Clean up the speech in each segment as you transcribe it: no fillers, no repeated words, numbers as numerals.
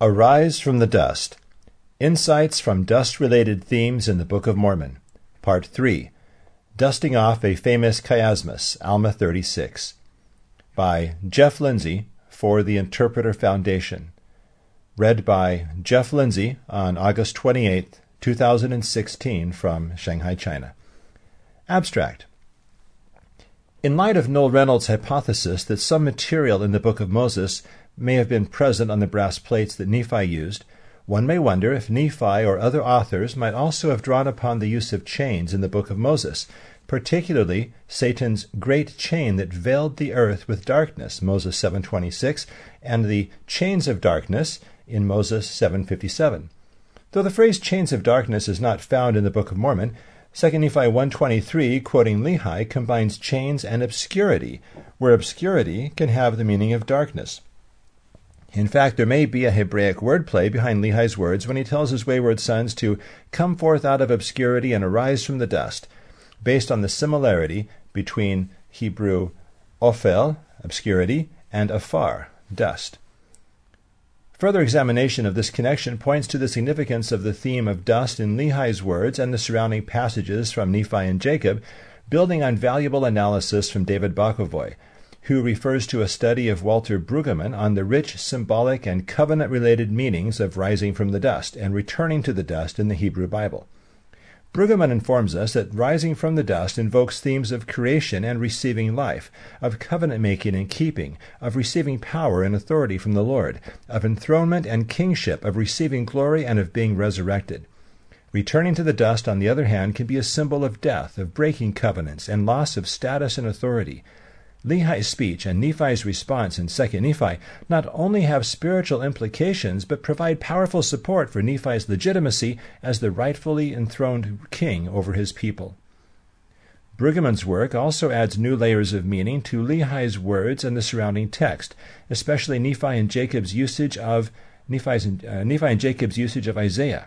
Arise from the Dust. Insights from Dust-Related Themes in the Book of Mormon. Part 3. Dusting Off a Famous Chiasmus, Alma 36. By Jeff Lindsay for the Interpreter Foundation. Read by Jeff Lindsay on August 28, 2016 from Shanghai, China. Abstract. In light of Noel Reynolds' hypothesis that some material in the Book of Moses may have been present on the brass plates that Nephi used, one may wonder if Nephi or other authors might also have drawn upon the use of chains in the Book of Moses, particularly Satan's great chain that veiled the earth with darkness, Moses 7:26, and the chains of darkness in Moses 7:57. Though the phrase chains of darkness is not found in the Book of Mormon, 2 Nephi 1:23, quoting Lehi, combines chains and obscurity, where obscurity can have the meaning of darkness. In fact, there may be a Hebraic wordplay behind Lehi's words when he tells his wayward sons to come forth out of obscurity and arise from the dust, based on the similarity between Hebrew ophel, obscurity, and afar, dust. Further examination of this connection points to the significance of the theme of dust in Lehi's words and the surrounding passages from Nephi and Jacob, building on valuable analysis from David Bokovoy, who refers to a study of Walter Brueggemann on the rich symbolic and covenant-related meanings of rising from the dust and returning to the dust in the Hebrew Bible. Brueggemann informs us that rising from the dust invokes themes of creation and receiving life, of covenant-making and keeping, of receiving power and authority from the Lord, of enthronement and kingship, of receiving glory and of being resurrected. Returning to the dust, on the other hand, can be a symbol of death, of breaking covenants, and loss of status and authority. Lehi's speech and Nephi's response in 2 Nephi not only have spiritual implications, but provide powerful support for Nephi's legitimacy as the rightfully enthroned king over his people. Brueggemann's work also adds new layers of meaning to Lehi's words and the surrounding text, especially Nephi and Jacob's usage of Isaiah.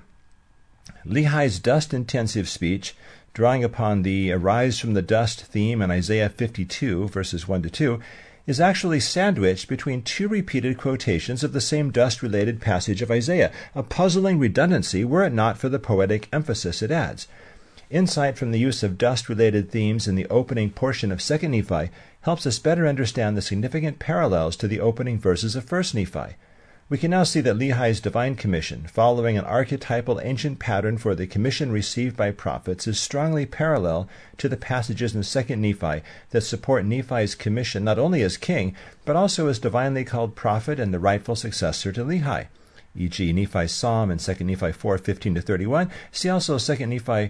Lehi's dust-intensive speech, drawing upon the arise from the dust theme in Isaiah 52, verses 1-2, is actually sandwiched between two repeated quotations of the same dust-related passage of Isaiah, a puzzling redundancy were it not for the poetic emphasis it adds. Insight from the use of dust-related themes in the opening portion of 2 Nephi helps us better understand the significant parallels to the opening verses of 1 Nephi. We can now see that Lehi's divine commission, following an archetypal ancient pattern for the commission received by prophets, is strongly parallel to the passages in 2 Nephi that support Nephi's commission not only as king, but also as divinely called prophet and the rightful successor to Lehi, e.g. Nephi's psalm in 2 Nephi 4:15-31. See also 2 Nephi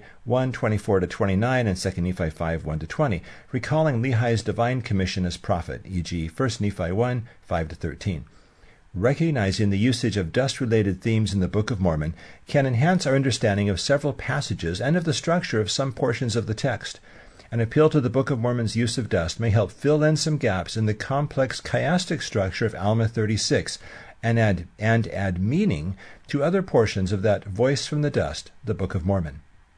1:24-29 and 2 Nephi 5:1-20, recalling Lehi's divine commission as prophet, e.g. 1 Nephi 1:5-13. Recognizing the usage of dust-related themes in the Book of Mormon can enhance our understanding of several passages and of the structure of some portions of the text. An appeal to the Book of Mormon's use of dust may help fill in some gaps in the complex chiastic structure of Alma 36 and add meaning to other portions of that voice from the dust, the Book of Mormon.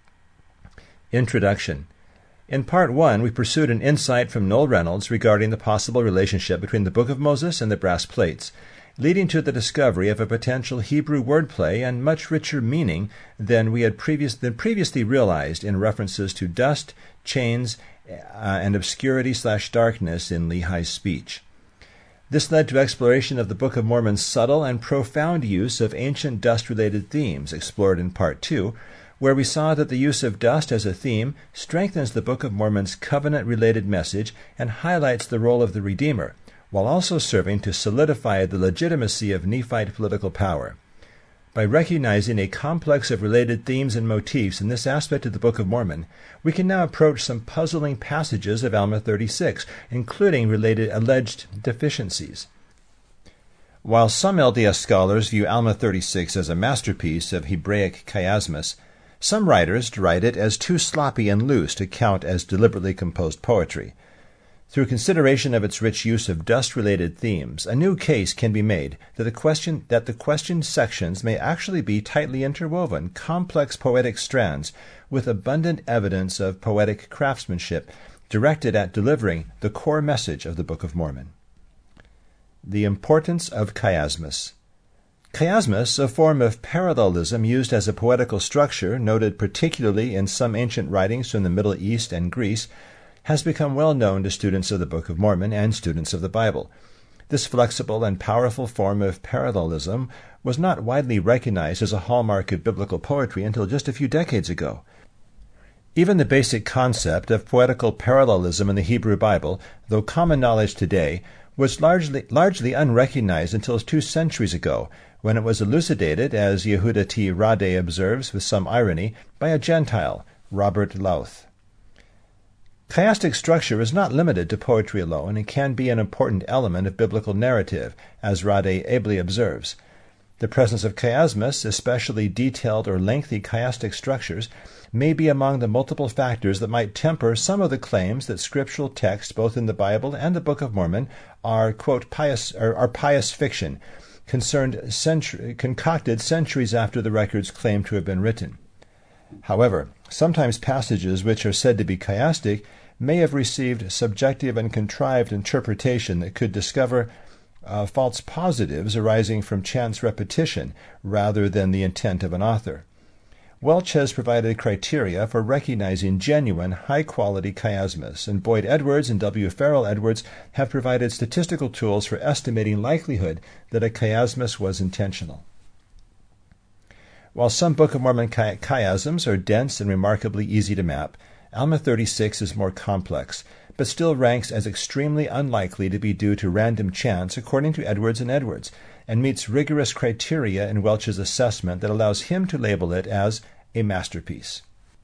Introduction. In Part 1, we pursued an insight from Noel Reynolds regarding the possible relationship between the Book of Moses and the brass plates, leading to the discovery of a potential Hebrew wordplay and much richer meaning than we had previously realized in references to dust, chains, and obscurity/darkness in Lehi's speech. This led to exploration of the Book of Mormon's subtle and profound use of ancient dust-related themes, explored in Part 2, where we saw that the use of dust as a theme strengthens the Book of Mormon's covenant-related message and highlights the role of the Redeemer, while also serving to solidify the legitimacy of Nephite political power. By recognizing a complex of related themes and motifs in this aspect of the Book of Mormon, we can now approach some puzzling passages of Alma 36, including related alleged deficiencies. While some LDS scholars view Alma 36 as a masterpiece of Hebraic chiasmus, some writers deride it as too sloppy and loose to count as deliberately composed poetry. Through consideration of its rich use of dust-related themes, a new case can be made that the questioned sections may actually be tightly interwoven, complex poetic strands with abundant evidence of poetic craftsmanship directed at delivering the core message of the Book of Mormon. The importance of chiasmus. Chiasmus, a form of parallelism used as a poetical structure, noted particularly in some ancient writings from the Middle East and Greece, has become well known to students of the Book of Mormon and students of the Bible. This flexible and powerful form of parallelism was not widely recognized as a hallmark of biblical poetry until just a few decades ago. Even the basic concept of poetical parallelism in the Hebrew Bible, though common knowledge today, was largely unrecognized until 2 centuries ago, when it was elucidated, as Yehuda T. Rade observes with some irony, by a Gentile, Robert Louth. Chiastic structure is not limited to poetry alone and can be an important element of biblical narrative, as Rade ably observes. The presence of chiasmus, especially detailed or lengthy chiastic structures, may be among the multiple factors that might temper some of the claims that scriptural texts, both in the Bible and the Book of Mormon, are, quote, pious fiction, concocted centuries after the records claim to have been written. However, sometimes passages which are said to be chiastic may have received subjective and contrived interpretation that could discover false positives arising from chance repetition rather than the intent of an author. Welch has provided criteria for recognizing genuine, high-quality chiasmus, and Boyd Edwards and W. Farrell Edwards have provided statistical tools for estimating likelihood that a chiasmus was intentional. While some Book of Mormon chiasms are dense and remarkably easy to map, Alma 36 is more complex, but still ranks as extremely unlikely to be due to random chance according to Edwards and Edwards, and meets rigorous criteria in Welch's assessment that allows him to label it as a masterpiece.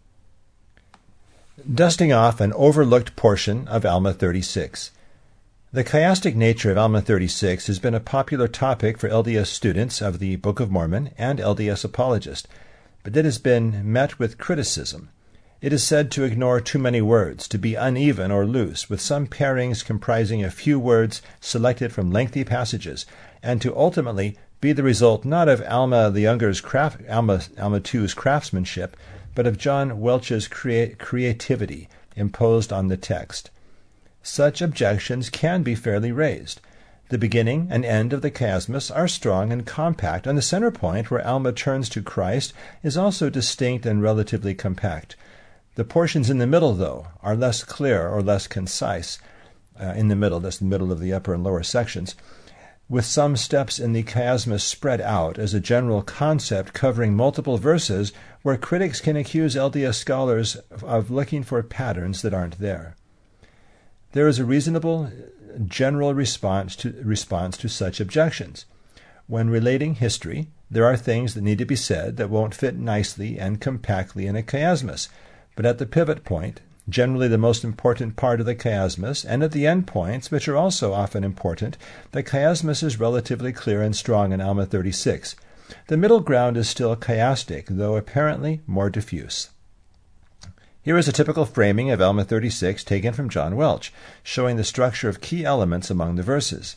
Dusting off an overlooked portion of Alma 36. The chiastic nature of Alma 36 has been a popular topic for LDS students of the Book of Mormon and LDS apologists, but it has been met with criticism. It is said to ignore too many words, to be uneven or loose, with some pairings comprising a few words selected from lengthy passages, and to ultimately be the result not of Alma the Younger's Alma II's craftsmanship, but of John Welch's creativity imposed on the text. Such objections can be fairly raised. The beginning and end of the chiasmus are strong and compact, and the center point, where Alma turns to Christ, is also distinct and relatively compact. The portions in the middle, though, are less clear or less concise. In the middle, that's the middle of the upper and lower sections, with some steps in the chiasmus spread out as a general concept covering multiple verses, where critics can accuse LDS scholars of looking for patterns that aren't there. There is a reasonable general response to such objections. When relating history, there are things that need to be said that won't fit nicely and compactly in a chiasmus, but at the pivot point, generally the most important part of the chiasmus, and at the end points, which are also often important, the chiasmus is relatively clear and strong in Alma 36. The middle ground is still chiastic, though apparently more diffuse. Here is a typical framing of Alma 36 taken from John Welch, showing the structure of key elements among the verses.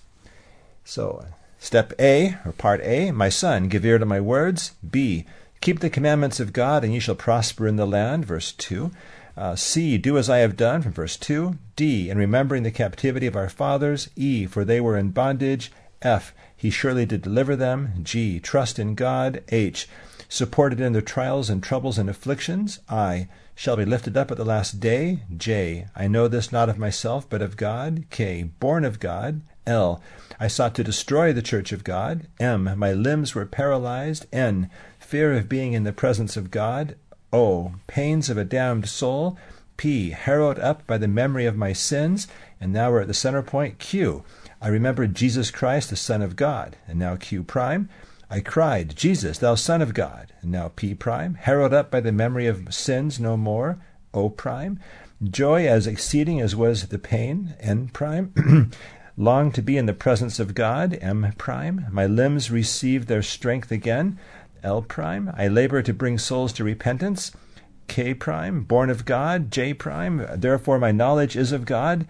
So, step A, or part A, my son, give ear to my words. B, keep the commandments of God, and ye shall prosper in the land, verse 2. C, do as I have done, from verse 2. D, in remembering the captivity of our fathers. E, for they were in bondage. F, he surely did deliver them. G, trust in God. H, supported in their trials and troubles and afflictions. I, shall be lifted up at the last day. J, I know this not of myself, but of God. K, born of God. L, I sought to destroy the church of God. M, my limbs were paralyzed. N, fear of being in the presence of God. O, pains of a damned soul. P, harrowed up by the memory of my sins. And now we're at the center point. Q, I remembered Jesus Christ, the Son of God. And now Q prime. I cried, Jesus, thou Son of God. And now P prime. Harrowed up by the memory of sins no more. O prime. Joy as exceeding as was the pain. N prime. Long to be in the presence of God. M prime. My limbs received their strength again. L prime. I labor to bring souls to repentance. K prime. Born of God. J prime. Therefore my knowledge is of God.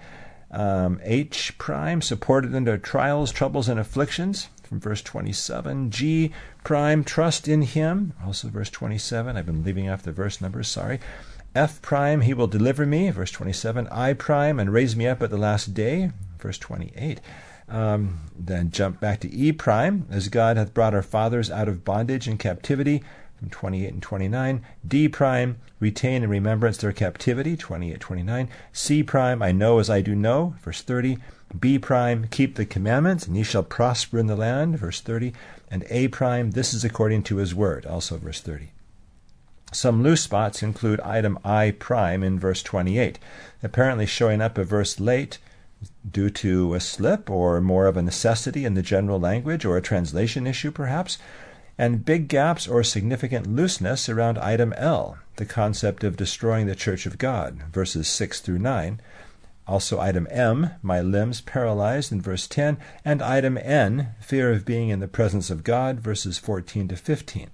H prime. Supported under trials, troubles, and afflictions. From verse 27. G prime. Trust in him. Also verse 27. I've been leaving off the verse numbers. Sorry. F prime. He will deliver me. Verse 27. I prime. And raise me up at the last day. Verse 28. Then jump back to E prime, as God hath brought our fathers out of bondage and captivity, from 28 and 29. D prime, retain in remembrance their captivity, 28, 29. C prime, I know as I do know, verse 30. B prime, keep the commandments, and ye shall prosper in the land, verse 30. And A prime, this is according to his word, also verse 30. Some loose spots include item I prime in verse 28, apparently showing up a verse late due to a slip or more of a necessity in the general language or a translation issue perhaps, and big gaps or significant looseness around item L, the concept of destroying the church of God, verses 6 through 9. Also item M, my limbs paralyzed, in verse 10, and item N, fear of being in the presence of God, verses 14 to 15.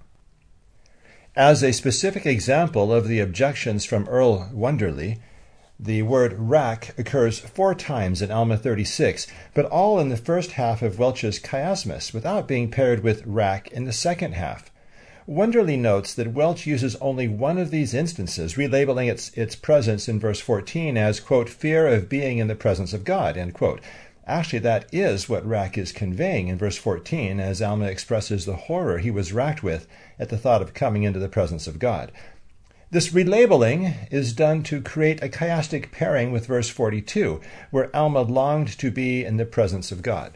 As a specific example of the objections from Earl Wunderlich, the word rack occurs 4 times in Alma 36, but all in the first half of Welch's chiasmus, without being paired with rack in the second half. Wunderlich notes that Welch uses only one of these instances, relabeling its presence in verse 14 as, quote, fear of being in the presence of God, end quote. Actually, that is what rack is conveying in verse 14, as Alma expresses the horror he was racked with at the thought of coming into the presence of God. This relabeling is done to create a chiastic pairing with verse 42, where Alma longed to be in the presence of God.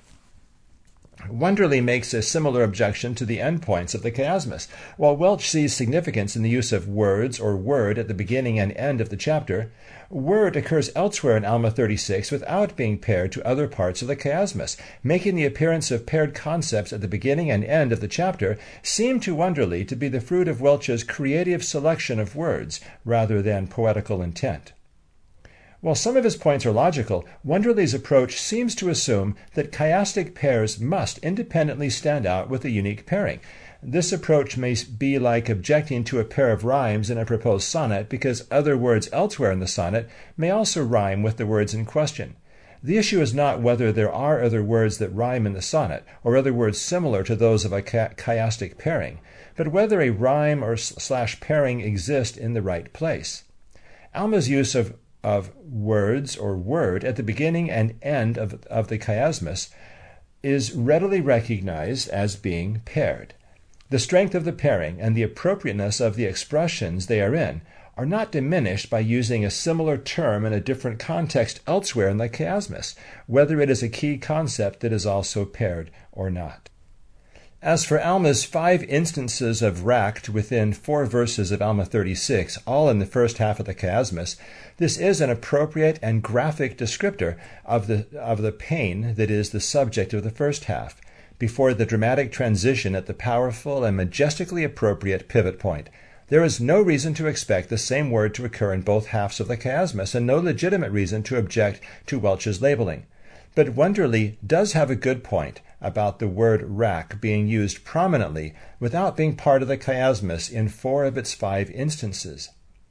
Wunderlich makes a similar objection to the endpoints of the chiasmus. While Welch sees significance in the use of words or word at the beginning and end of the chapter, word occurs elsewhere in Alma 36 without being paired to other parts of the chiasmus, making the appearance of paired concepts at the beginning and end of the chapter seem to Wunderlich to be the fruit of Welch's creative selection of words rather than poetical intent. While some of his points are logical, Wunderlich's approach seems to assume that chiastic pairs must independently stand out with a unique pairing. This approach may be like objecting to a pair of rhymes in a proposed sonnet because other words elsewhere in the sonnet may also rhyme with the words in question. The issue is not whether there are other words that rhyme in the sonnet or other words similar to those of a chiastic pairing, but whether a rhyme or / pairing exist in the right place. Alma's use of words or word at the beginning and end of the chiasmus is readily recognized as being paired. The strength of the pairing and the appropriateness of the expressions they are in are not diminished by using a similar term in a different context elsewhere in the chiasmus, whether it is a key concept that is also paired or not. As for Alma's 5 instances of racked within 4 verses of Alma 36, all in the first half of the chiasmus, this is an appropriate and graphic descriptor of the pain that is the subject of the first half, before the dramatic transition at the powerful and majestically appropriate pivot point. There is no reason to expect the same word to occur in both halves of the chiasmus, and no legitimate reason to object to Welch's labeling. But Wunderlich does have a good point about the word rack being used prominently without being part of the chiasmus in 4 of its 5 instances.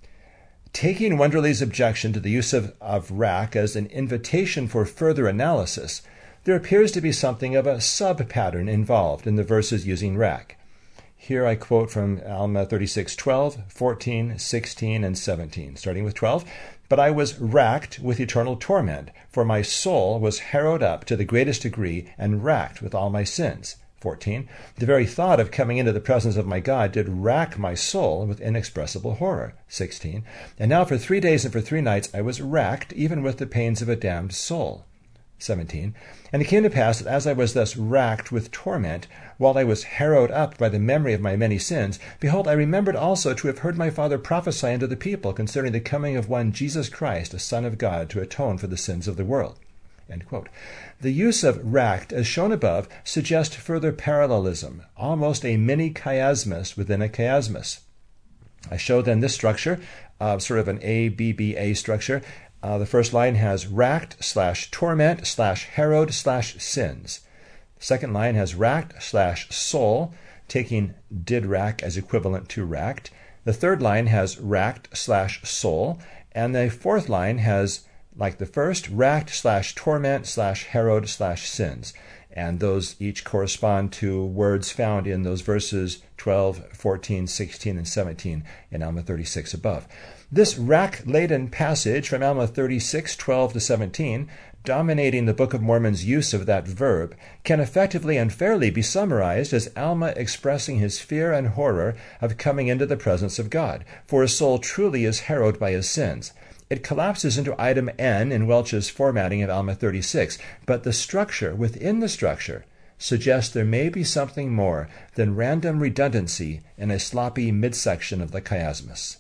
Taking Wunderlich's objection to the use of rack as an invitation for further analysis, there appears to be something of a sub-pattern involved in the verses using rack. Here I quote from Alma 36:12, 14, 16, and 17, starting with 12. But I was racked with eternal torment, for my soul was harrowed up to the greatest degree and racked with all my sins. 14. The very thought of coming into the presence of my God did rack my soul with inexpressible horror. 16. And now for 3 days and for 3 nights I was racked, even with the pains of a damned soul. 17. And it came to pass that as I was thus racked with torment, while I was harrowed up by the memory of my many sins, behold, I remembered also to have heard my father prophesy unto the people concerning the coming of one Jesus Christ, a Son of God, to atone for the sins of the world. End quote. The use of racked, as shown above, suggests further parallelism, almost a mini chiasmus within a chiasmus. I show then this structure, sort of an ABBA structure. The first line has racked / torment / harrowed / sins. Second line has racked / soul, taking did rack as equivalent to racked. The third line has racked / soul. And the fourth line has, like the first, racked / torment / harrowed / sins. And those each correspond to words found in those verses 12, 14, 16, and 17 in Alma 36 above. This rack-laden passage from Alma 36, 12 to 17 dominating the Book of Mormon's use of that verb, can effectively and fairly be summarized as Alma expressing his fear and horror of coming into the presence of God, for his soul truly is harrowed by his sins. It collapses into item N in Welch's formatting of Alma 36, but the structure within the structure suggests there may be something more than random redundancy in a sloppy midsection of the chiasmus.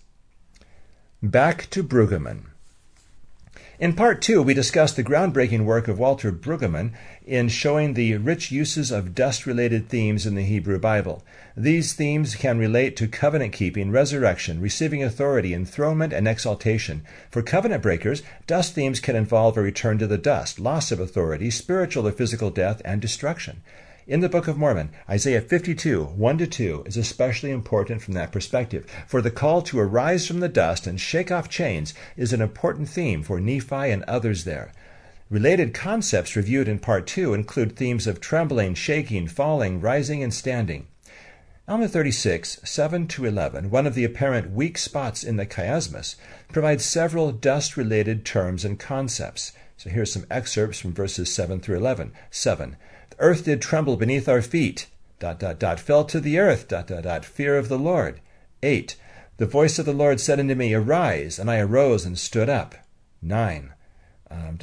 Back to Brueggemann. In Part 2, we discussed the groundbreaking work of Walter Brueggemann in showing the rich uses of dust-related themes in the Hebrew Bible. These themes can relate to covenant-keeping, resurrection, receiving authority, enthronement, and exaltation. For covenant breakers, dust themes can involve a return to the dust, loss of authority, spiritual or physical death, and destruction. In the Book of Mormon, Isaiah 52, 1-2 is especially important from that perspective, for the call to arise from the dust and shake off chains is an important theme for Nephi and others there. Related concepts reviewed in Part 2 include themes of trembling, shaking, falling, rising, and standing. Alma 36, 7-11, one of the apparent weak spots in the chiasmus, provides several dust-related terms and concepts. So here's some excerpts from verses 7-11. 7. The earth did tremble beneath our feet, ... fell to the earth, ... fear of the Lord. 8. The voice of the Lord said unto me, Arise, and I arose and stood up. 9. Destroyed, ...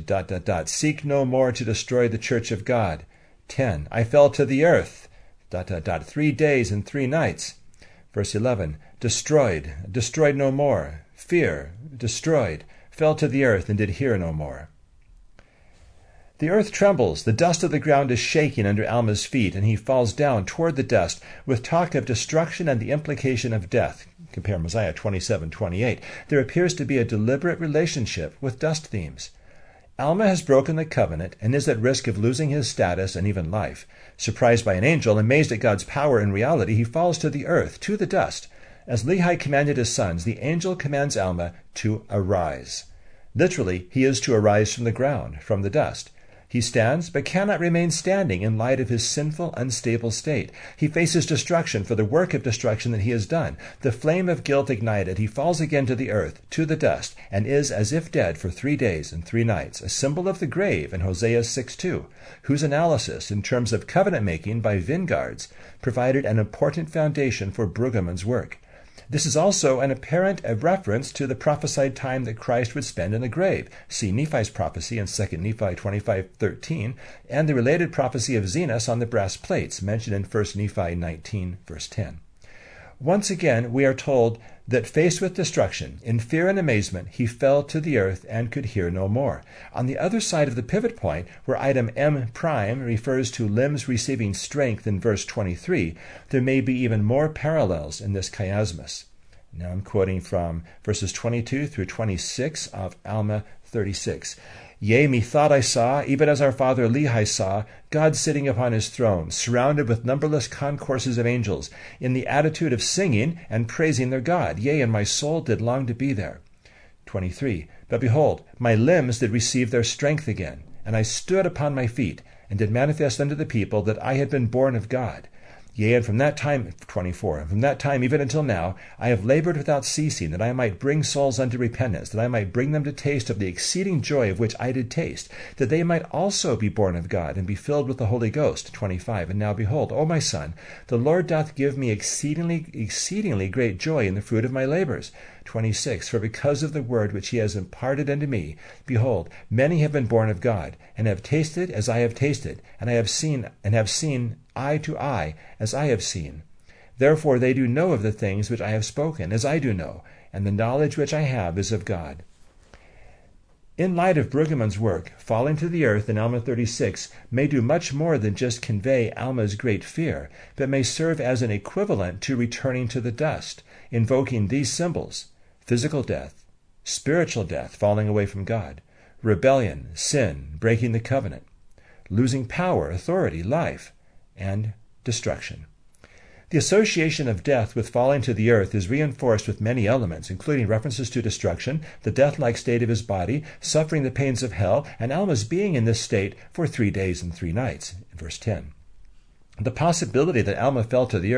seek no more to destroy the church of God. 10. I fell to the earth, ... 3 days and 3 nights. Verse 11. Destroyed no more. Fear, destroyed, fell to the earth and did hear no more. The earth trembles, the dust of the ground is shaking under Alma's feet, and he falls down toward the dust with talk of destruction and the implication of death. Compare Mosiah 27:28. There appears to be a deliberate relationship with dust themes. Alma has broken the covenant and is at risk of losing his status and even life. Surprised by an angel, amazed at God's power and reality, he falls to the earth, to the dust. As Lehi commanded his sons, the angel commands Alma to arise. Literally, he is to arise from the ground, from the dust. He stands, but cannot remain standing in light of his sinful, unstable state. He faces destruction for the work of destruction that he has done. The flame of guilt ignited, he falls again to the earth, to the dust, and is as if dead for 3 days and 3 nights, a symbol of the grave in Hosea 6:2, whose analysis in terms of covenant-making by Vingards provided an important foundation for Brueggemann's work. This is also an apparent reference to the prophesied time that Christ would spend in the grave. See Nephi's prophecy in 2 Nephi 25:13 and the related prophecy of Zenos on the brass plates mentioned in 1 Nephi 19, verse 10. Once again, we are told that faced with destruction, in fear and amazement, he fell to the earth and could hear no more. On the other side of the pivot point, where item M' refers to limbs receiving strength in verse 23, there may be even more parallels in this chiasmus. Now I'm quoting from verses 22 through 26 of Alma 36. Yea, methought I saw, even as our father Lehi saw, God sitting upon his throne, surrounded with numberless concourses of angels, in the attitude of singing and praising their God. Yea, and my soul did long to be there. 23. But behold, my limbs did receive their strength again, and I stood upon my feet, and did manifest unto the people that I had been born of God. Yea, and from that time, 24, and from that time even until now, I have labored without ceasing, that I might bring souls unto repentance, that I might bring them to taste of the exceeding joy of which I did taste, that they might also be born of God, and be filled with the Holy Ghost. 25. And now behold, O my son, the Lord doth give me exceedingly great joy in the fruit of my labors. 26. For because of the word which he has imparted unto me, behold, many have been born of God, and have tasted as I have tasted, and have seen eye to eye, as I have seen. Therefore they do know of the things which I have spoken, as I do know, and the knowledge which I have is of God. In light of Brueggemann's work, falling to the earth in Alma 36 may do much more than just convey Alma's great fear, but may serve as an equivalent to returning to the dust, invoking these symbols: physical death, spiritual death, falling away from God, rebellion, sin, breaking the covenant, losing power, authority, life, and destruction. The association of death with falling to the earth is reinforced with many elements, including references to destruction, the death-like state of his body, suffering the pains of hell, and Alma's being in this state for 3 days and 3 nights, in verse 10. The possibility that Alma's fall to the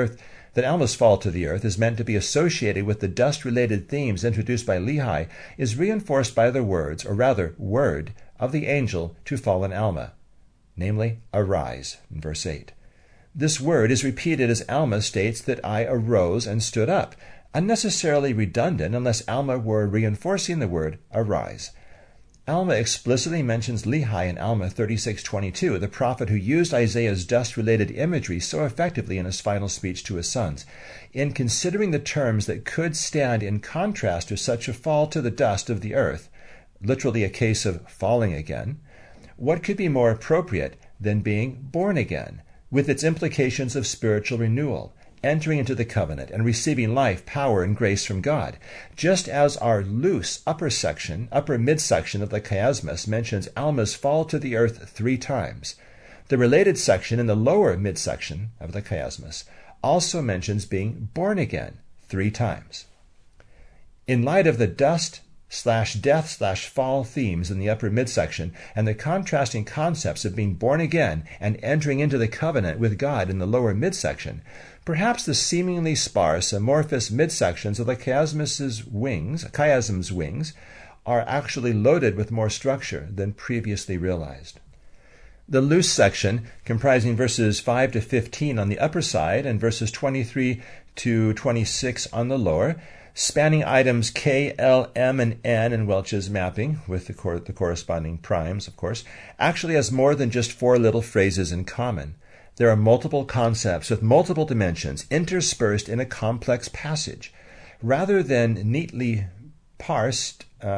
earth is meant to be associated with the dust-related themes introduced by Lehi is reinforced by the words, or rather word, of the angel to fallen Alma, namely, arise, in verse 8. This word is repeated as Alma states that I arose and stood up, unnecessarily redundant unless Alma were reinforcing the word arise. Alma explicitly mentions Lehi in Alma 36:22, the prophet who used Isaiah's dust-related imagery so effectively in his final speech to his sons. In considering the terms that could stand in contrast to such a fall to the dust of the earth, literally a case of falling again, what could be more appropriate than being born again, with its implications of spiritual renewal, entering into the covenant and receiving life, power, and grace from God, just as our loose upper midsection of the chiasmus mentions Alma's fall to the earth 3 times. The related section in the lower midsection of the chiasmus also mentions being born again 3 times. In light of the dust/death/fall themes in the upper midsection and the contrasting concepts of being born again and entering into the covenant with God in the lower midsection, perhaps the seemingly sparse, amorphous midsections of the chiasm's wings are actually loaded with more structure than previously realized. The loose section, comprising verses 5 to 15 on the upper side and verses 23 to 26 on the lower, spanning items K, L, M, and N in Welch's mapping, with the corresponding primes, of course, actually has more than just 4 little phrases in common. There are multiple concepts with multiple dimensions interspersed in a complex passage. Rather than neatly parse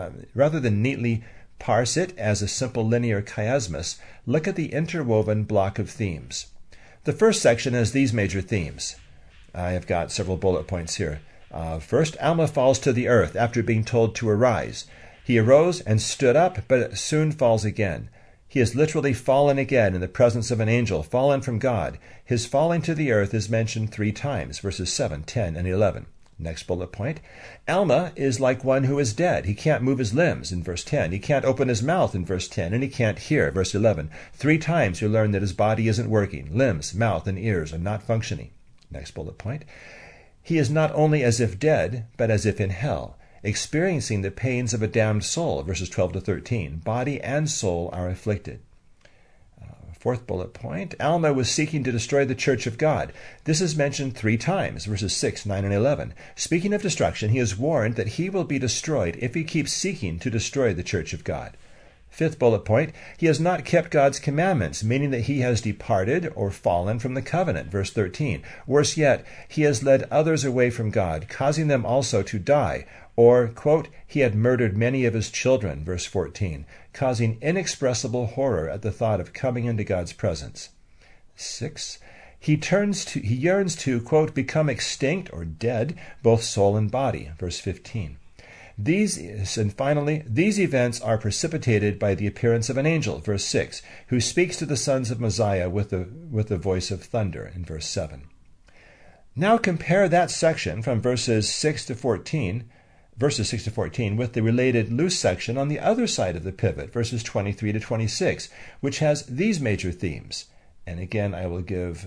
it as a simple linear chiasmus, look at the interwoven block of themes. The first section has these major themes. I have got several bullet points here. First, Alma falls to the earth after being told to arise. He arose and stood up, but soon falls again. He has literally fallen again in the presence of an angel, fallen from God. His falling to the earth is mentioned 3 times, verses 7, 10, and 11. Next bullet point. Alma is like one who is dead. He can't move his limbs, in verse 10. He can't open his mouth, in verse 10, and he can't hear, verse 11. 3 times you learn that his body isn't working. Limbs, mouth, and ears are not functioning. Next bullet point. He is not only as if dead, but as if in hell, experiencing the pains of a damned soul, verses 12 to 13. Body and soul are afflicted. Fourth bullet point. Alma was seeking to destroy the church of God. This is mentioned 3 times, verses 6, 9, and 11. Speaking of destruction, he is warned that he will be destroyed if he keeps seeking to destroy the church of God. Fifth bullet point. He has not kept God's commandments, meaning that he has departed or fallen from the covenant, verse 13. Worse yet, he has led others away from God, causing them also to die, or, quote, he had murdered many of his children, verse 14, causing inexpressible horror at the thought of coming into God's presence. 6. He yearns to, quote, become extinct or dead, both soul and body, verse 15. These events are precipitated by the appearance of an angel, verse 6, who speaks to the sons of Mosiah with the voice of thunder, in verse 7. Now compare that section from verses 6 to 14 with the related loose section on the other side of the pivot, verses 23 to 26, which has these major themes. And again, I will give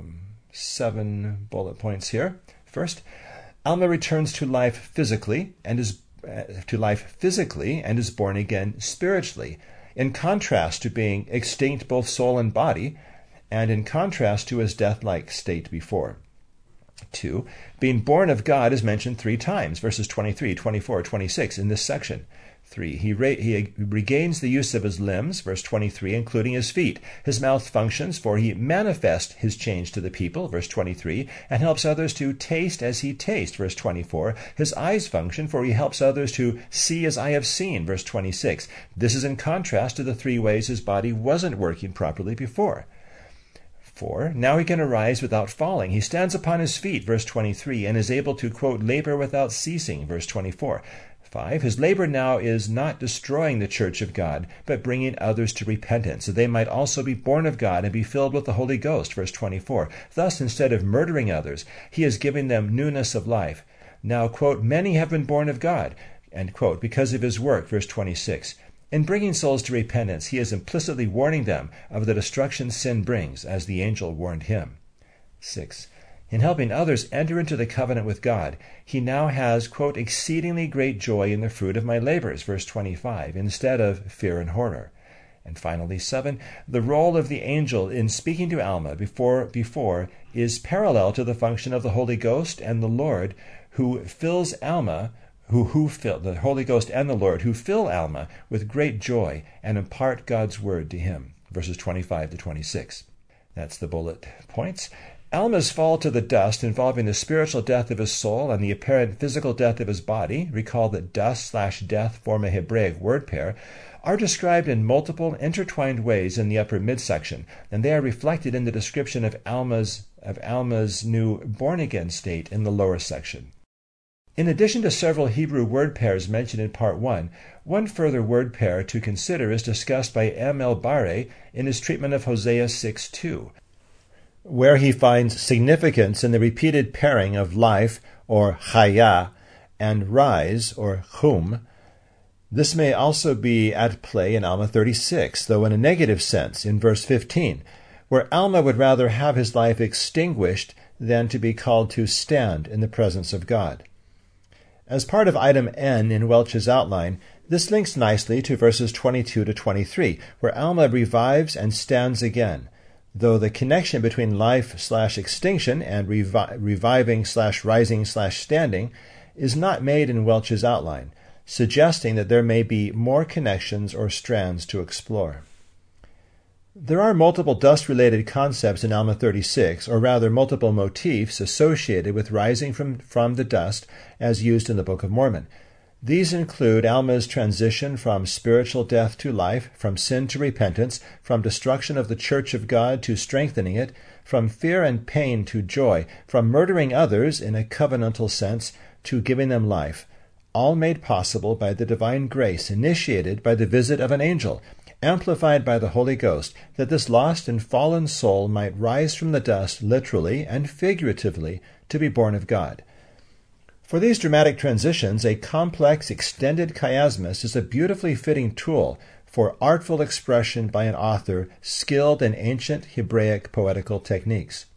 7 bullet points here. First, Alma returns to life physically and is born again spiritually, in contrast to being extinct both soul and body, and in contrast to his death-like state before. 2. Being born of God is mentioned 3 times, verses 23, 24, 26 in this section. 3. He regains the use of his limbs, verse 23, including his feet. His mouth functions, for he manifests his change to the people, verse 23, and helps others to taste as he tastes, verse 24. His eyes function, for he helps others to see as I have seen, verse 26. This is in contrast to the 3 ways his body wasn't working properly before. 4. Now he can arise without falling. He stands upon his feet, verse 23, and is able to, quote, labor without ceasing, verse 24. 5. His labor now is not destroying the church of God, but bringing others to repentance, that they might also be born of God and be filled with the Holy Ghost, verse 24. Thus, instead of murdering others, he is giving them newness of life. Now, quote, many have been born of God, end quote, because of his work, verse 26. In bringing souls to repentance, he is implicitly warning them of the destruction sin brings, as the angel warned him. 6. In helping others enter into the covenant with God, he now has, quote, exceedingly great joy in the fruit of my labors, verse 25, instead of fear and horror. And finally, 7, the role of the angel in speaking to Alma before is parallel to the function of the Holy Ghost and the Lord who fills Alma, the Holy Ghost and the Lord who fill Alma with great joy and impart God's word to him. Verses 25 to 26. That's the bullet points. Alma's fall to the dust, involving the spiritual death of his soul and the apparent physical death of his body, recall that dust/death form a Hebraic word pair, are described in multiple intertwined ways in the upper midsection, and they are reflected in the description of Alma's new born-again state in the lower section. In addition to several Hebrew word pairs mentioned in Part 1, one further word pair to consider is discussed by M. el-Bari in his treatment of Hosea 6:2, where he finds significance in the repeated pairing of life, or chaya, and rise, or chum. This may also be at play in Alma 36, though in a negative sense, in verse 15, where Alma would rather have his life extinguished than to be called to stand in the presence of God. As part of item N in Welch's outline, this links nicely to verses 22 to 23, where Alma revives and stands again, though the connection between life/extinction and reviving/rising/standing is not made in Welch's outline, suggesting that there may be more connections or strands to explore. There are multiple dust-related concepts in Alma 36, or rather multiple motifs associated with rising from the dust as used in the Book of Mormon. These include Alma's transition from spiritual death to life, from sin to repentance, from destruction of the church of God to strengthening it, from fear and pain to joy, from murdering others in a covenantal sense to giving them life, all made possible by the divine grace initiated by the visit of an angel, amplified by the Holy Ghost, that this lost and fallen soul might rise from the dust literally and figuratively to be born of God. For these dramatic transitions, a complex, extended chiasmus is a beautifully fitting tool for artful expression by an author skilled in ancient Hebraic poetical techniques.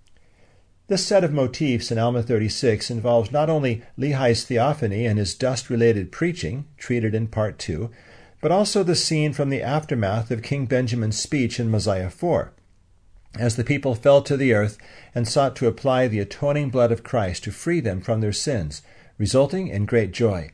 This set of motifs in Alma 36 involves not only Lehi's theophany and his dust-related preaching, treated in Part 2, but also the scene from the aftermath of King Benjamin's speech in Mosiah 4, as the people fell to the earth and sought to apply the atoning blood of Christ to free them from their sins, resulting in great joy.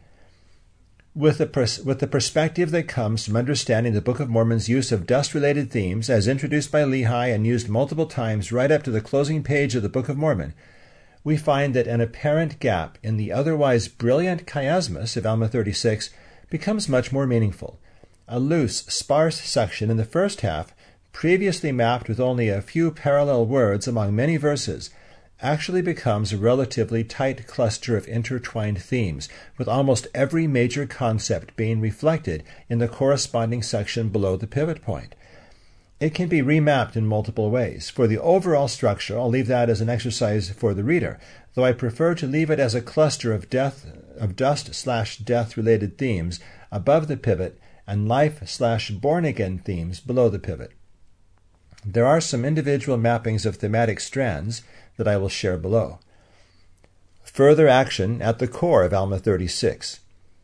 With the perspective that comes from understanding the Book of Mormon's use of dust-related themes as introduced by Lehi and used multiple times right up to the closing page of the Book of Mormon, we find that an apparent gap in the otherwise brilliant chiasmus of Alma 36 becomes much more meaningful. A loose, sparse section in the first half, previously mapped with only a few parallel words among many verses, actually becomes a relatively tight cluster of intertwined themes, with almost every major concept being reflected in the corresponding section below the pivot point. It can be remapped in multiple ways. For the overall structure, I'll leave that as an exercise for the reader, though I prefer to leave it as a cluster of dust/death-related themes above the pivot and life/born-again themes below the pivot. There are some individual mappings of thematic strands that I will share below. Further action at the core of Alma 36.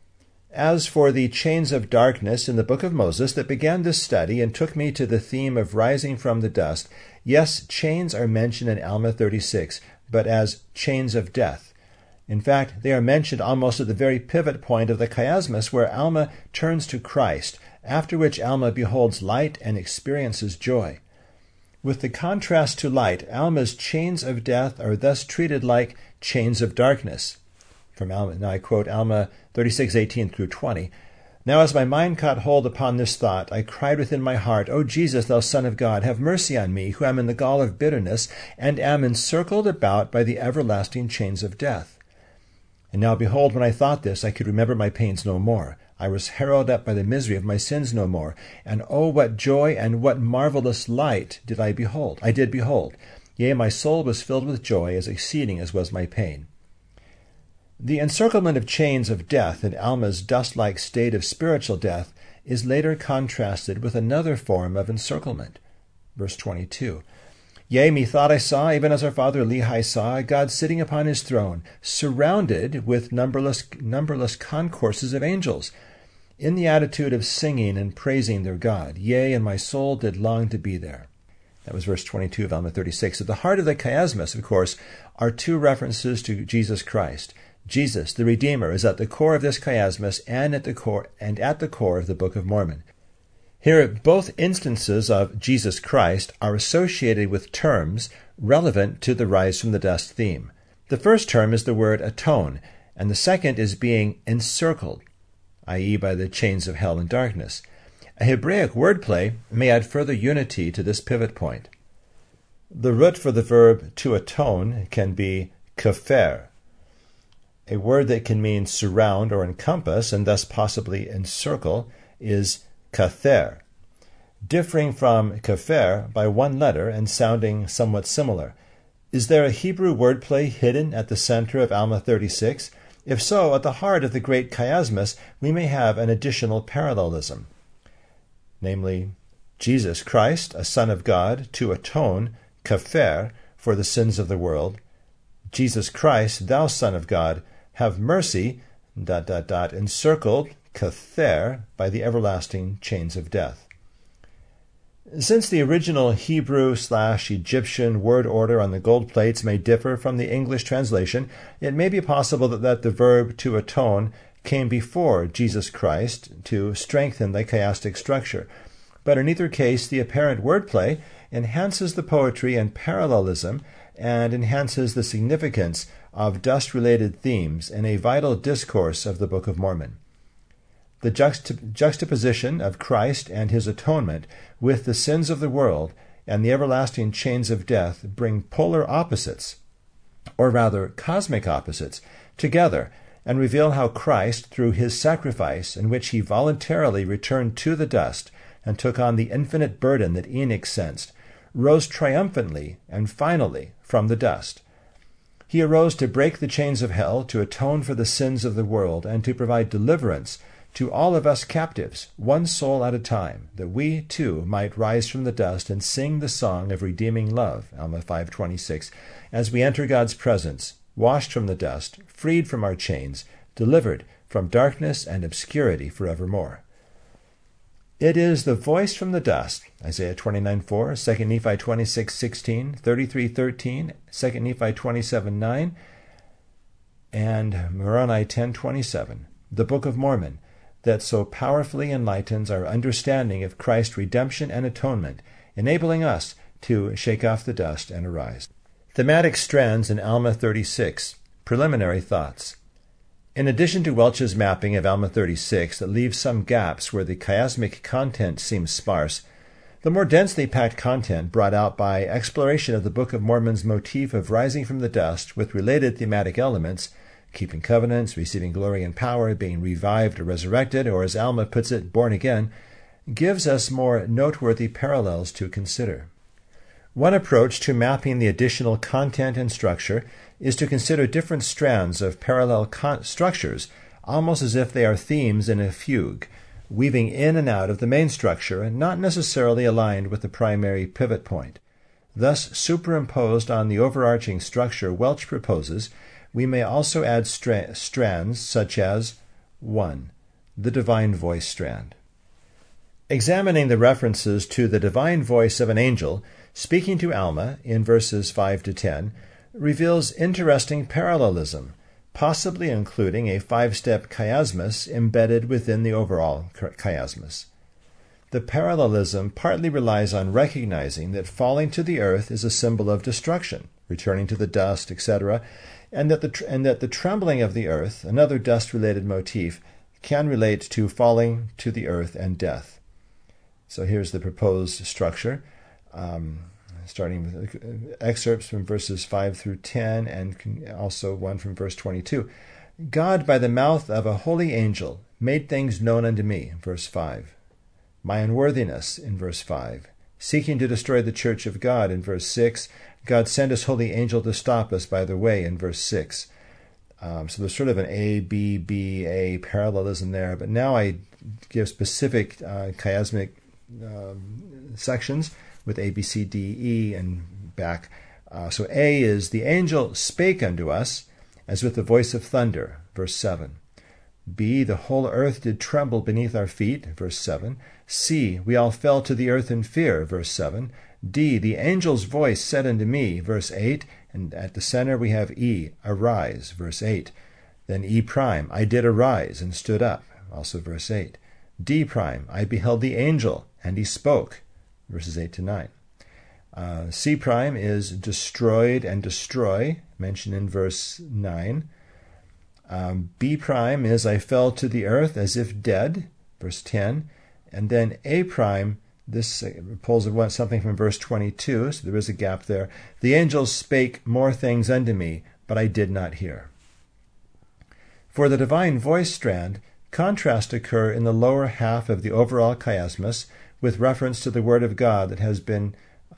As for the chains of darkness in the Book of Moses that began this study and took me to the theme of rising from the dust, yes, chains are mentioned in Alma 36, but as chains of death. In fact, they are mentioned almost at the very pivot point of the chiasmus where Alma turns to Christ, after which Alma beholds light and experiences joy. With the contrast to light, Alma's chains of death are thus treated like chains of darkness. From Alma, now I quote Alma 36:18 through 20. Now as my mind caught hold upon this thought, I cried within my heart, O Jesus, thou Son of God, have mercy on me, who am in the gall of bitterness, and am encircled about by the everlasting chains of death. And now behold, when I thought this, I could remember my pains no more. I was harrowed up by the misery of my sins no more. And oh, what joy and what marvelous light did I did behold. Yea, my soul was filled with joy, as exceeding as was my pain. The encirclement of chains of death in Alma's dust-like state of spiritual death is later contrasted with another form of encirclement. Verse 22. Yea, methought I saw, even as our father Lehi saw, God sitting upon his throne, surrounded with numberless concourses of angels. in the attitude of singing and praising their God. Yea, and my soul did long to be there. That was verse 22 of Alma 36. At the heart of the chiasmus, of course, are two references to Jesus Christ. Jesus, the Redeemer, is at the core of this chiasmus and at the core of the Book of Mormon. Here, both instances of Jesus Christ are associated with terms relevant to the rise from the dust theme. The first term is the word atone, and the second is being encircled, i.e. by the chains of hell and darkness. A Hebraic wordplay may add further unity to this pivot point. The root for the verb to atone can be kafer, a word that can mean surround or encompass, and thus possibly encircle, is kather, differing from kafer by one letter and sounding somewhat similar. Is there a Hebrew wordplay hidden at the center of Alma 36? If so, at the heart of the great chiasmus, we may have an additional parallelism, namely, Jesus Christ, a Son of God, to atone, kafer, for the sins of the world. Jesus Christ, thou Son of God, have mercy, encircled, kather, by the everlasting chains of death. Since the original Hebrew/Egyptian word order on the gold plates may differ from the English translation, it may be possible that the verb to atone came before Jesus Christ to strengthen the chiastic structure. But in either case, the apparent wordplay enhances the poetry and parallelism and enhances the significance of dust-related themes in a vital discourse of the Book of Mormon. The juxtaposition of Christ and his atonement with the sins of the world and the everlasting chains of death bring polar opposites, or rather cosmic opposites, together and reveal how Christ, through his sacrifice in which he voluntarily returned to the dust and took on the infinite burden that Enoch sensed, rose triumphantly and finally from the dust. He arose to break the chains of hell, to atone for the sins of the world, and to provide deliverance to all of us captives, one soul at a time, that we, too, might rise from the dust and sing the song of redeeming love, Alma 5:26, as we enter God's presence, washed from the dust, freed from our chains, delivered from darkness and obscurity forevermore. It is the voice from the dust, Isaiah 29:4, 2 Nephi 26:16, 33:13, 2 Nephi 27:9, and Moroni 10:27, the Book of Mormon, that so powerfully enlightens our understanding of Christ's redemption and atonement, enabling us to shake off the dust and arise. Thematic strands in Alma 36. Preliminary thoughts. In addition to Welch's mapping of Alma 36 that leaves some gaps where the chiasmic content seems sparse, the more densely packed content brought out by exploration of the Book of Mormon's motif of rising from the dust with related thematic elements, keeping covenants, receiving glory and power, being revived or resurrected, or as Alma puts it, born again, gives us more noteworthy parallels to consider. One approach to mapping the additional content and structure is to consider different strands of parallel structures, almost as if they are themes in a fugue, weaving in and out of the main structure and not necessarily aligned with the primary pivot point. Thus, superimposed on the overarching structure Welch proposes, we may also add strands such as 1. The divine voice strand. Examining the references to the divine voice of an angel speaking to Alma in verses 5 to 10 reveals interesting parallelism, possibly including a 5-step chiasmus embedded within the overall chiasmus. The parallelism partly relies on recognizing that falling to the earth is a symbol of destruction, returning to the dust, etc., and that the trembling of the earth, another dust-related motif, can relate to falling to the earth and death. So here's the proposed structure, starting with excerpts from verses 5 through 10 and also one from verse 22. God, by the mouth of a holy angel, made things known unto me, verse 5. My unworthiness, in verse 5. Seeking to destroy the church of God, in verse 6. God sent his holy angel to stop us by the way, in verse 6. So there's sort of an A, B, B, A parallelism there. But now I give specific chiasmic sections with A, B, C, D, E, and back. So A is, the angel spake unto us, as with the voice of thunder, verse 7. B, the whole earth did tremble beneath our feet, verse 7. C, we all fell to the earth in fear, verse 7. D, the angel's voice said unto me, verse 8. And at the center we have E, arise, verse 8. Then E prime, I did arise and stood up, also verse 8. D prime, I beheld the angel, and he spoke, verses 8 to 9. C prime is destroyed and destroy, mentioned in verse 9. B prime is I fell to the earth as if dead, verse 10. And then A prime, this pulls something from verse 22, so there is a gap there. The angels spake more things unto me, but I did not hear. For the divine voice strand, contrasts occur in the lower half of the overall chiasmus with reference to the word of God that has been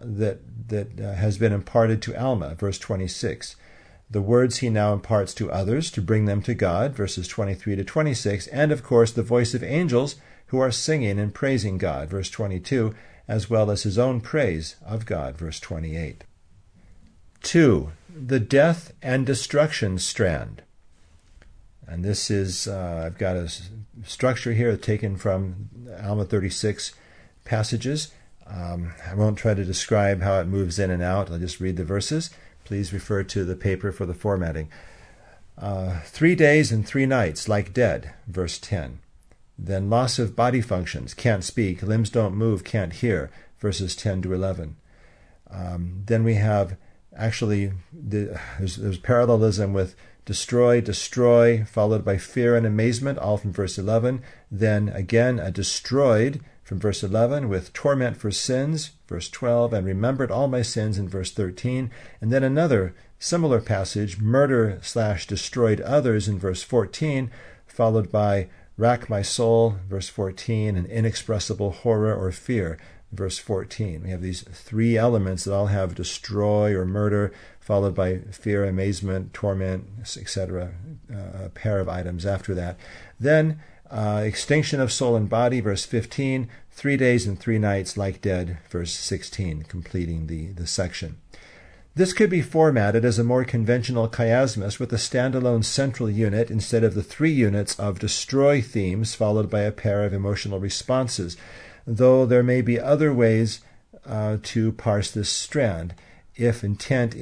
imparted to Alma, verse 26. The words he now imparts to others to bring them to God, verses 23 to 26, and of course the voice of angels who are singing and praising God, verse 22, as well as his own praise of God, verse 28. 2. The death and destruction strand. And this is, I've got a structure here taken from Alma 36 passages. I won't try to describe how it moves in and out. I'll just read the verses. Please refer to the paper for the formatting. 3 days and 3 nights, like dead, verse 10. Then loss of body functions, can't speak, limbs don't move, can't hear, verses 10 to 11. Then we have, actually, there's parallelism with destroy, followed by fear and amazement, all from verse 11. Then again, a destroyed, from verse 11, with torment for sins, verse 12, and remembered all my sins in verse 13. And then another similar passage, murder/destroyed others in verse 14, followed by rack my soul, verse 14, and inexpressible horror or fear, verse 14. We have these 3 elements that all have destroy or murder, followed by fear, amazement, torment, etc., a pair of items after that. Then extinction of soul and body, verse 15, 3 days and 3 nights like dead, verse 16, completing the section. This could be formatted as a more conventional chiasmus with a standalone central unit instead of the 3 units of destroy themes followed by a pair of emotional responses, though there may be other ways to parse this strand if indeed